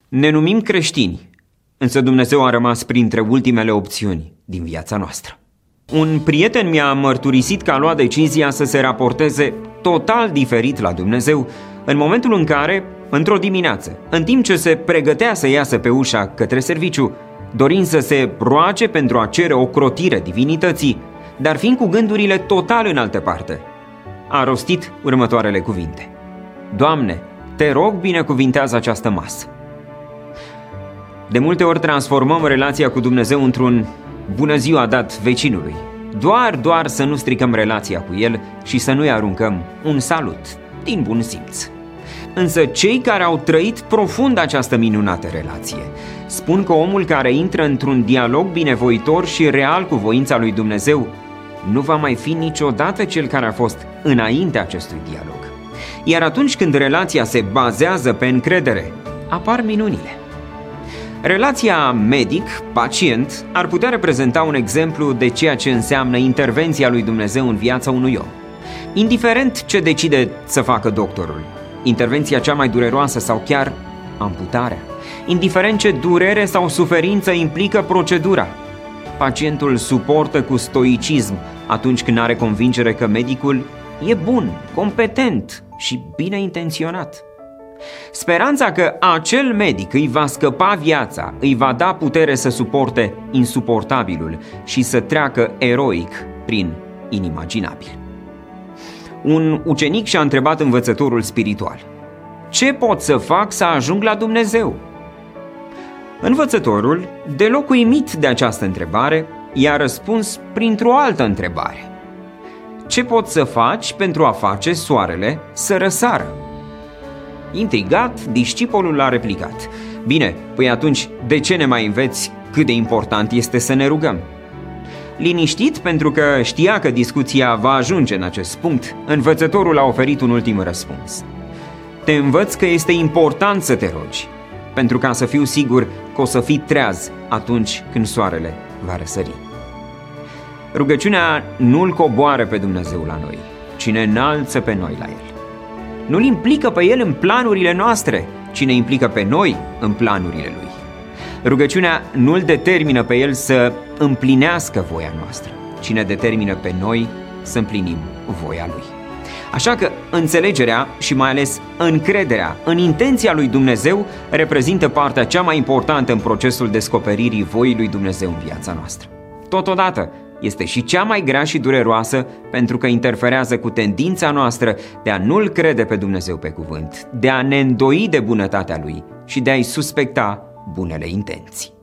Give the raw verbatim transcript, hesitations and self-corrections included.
Ne numim creștini, însă Dumnezeu a rămas printre ultimele opțiuni din viața noastră. Un prieten mi-a mărturisit că a luat decizia să se raporteze total diferit la Dumnezeu în momentul în care, într-o dimineață, în timp ce se pregătea să iasă pe ușa către serviciu, dorind să se roage pentru a cere ocrotire divinității, dar fiind cu gândurile total în altă parte, a rostit următoarele cuvinte: Doamne, te rog, binecuvintează această masă. De multe ori transformăm relația cu Dumnezeu într-un bună ziua dat vecinului, doar, doar să nu stricăm relația cu El și să nu-i aruncăm un salut din bun simț. Însă cei care au trăit profund această minunată relație spun că omul care intră într-un dialog binevoitor și real cu voința lui Dumnezeu nu va mai fi niciodată cel care a fost înainte acestui dialog. Iar atunci când relația se bazează pe încredere, apar minunile. Relația medic-pacient ar putea reprezenta un exemplu de ceea ce înseamnă intervenția lui Dumnezeu în viața unui om. Indiferent ce decide să facă doctorul, intervenția cea mai dureroasă sau chiar amputarea, indiferent ce durere sau suferință implică procedura, pacientul suportă cu stoicism atunci când are convingere că medicul e bun, competent și bine intenționat. Speranța că acel medic îi va scăpa viața, îi va da putere să suporte insuportabilul și să treacă eroic prin inimaginabil. Un ucenic și-a întrebat învățătorul spiritual: ce pot să fac să ajung la Dumnezeu? Învățătorul, deloc uimit de această întrebare, i-a răspuns printr-o altă întrebare: ce poți să faci pentru a face soarele să răsară? Intrigat, discipolul a replicat: bine, păi atunci de ce ne mai înveți cât de important este să ne rugăm? Liniștit, pentru că știa că discuția va ajunge în acest punct, învățătorul a oferit un ultim răspuns: te învăț că este important să te rogi, pentru ca să fiu sigur că o să fii treaz atunci când soarele va răsări. Rugăciunea nu-L coboară pe Dumnezeu la noi, ci ne înalță pe noi la El. Nu-L implică pe El în planurile noastre, ci ne implică pe noi în planurile Lui. Rugăciunea nu-L determină pe El să împlinească voia noastră, ci ne determină pe noi să împlinim voia Lui. Așa că înțelegerea și mai ales încrederea în intenția lui Dumnezeu reprezintă partea cea mai importantă în procesul descoperirii voii lui Dumnezeu în viața noastră. Totodată, este și cea mai grea și dureroasă, pentru că interferează cu tendința noastră de a nu-L crede pe Dumnezeu pe cuvânt, de a ne îndoi de bunătatea Lui și de a-i suspecta bunele intenții.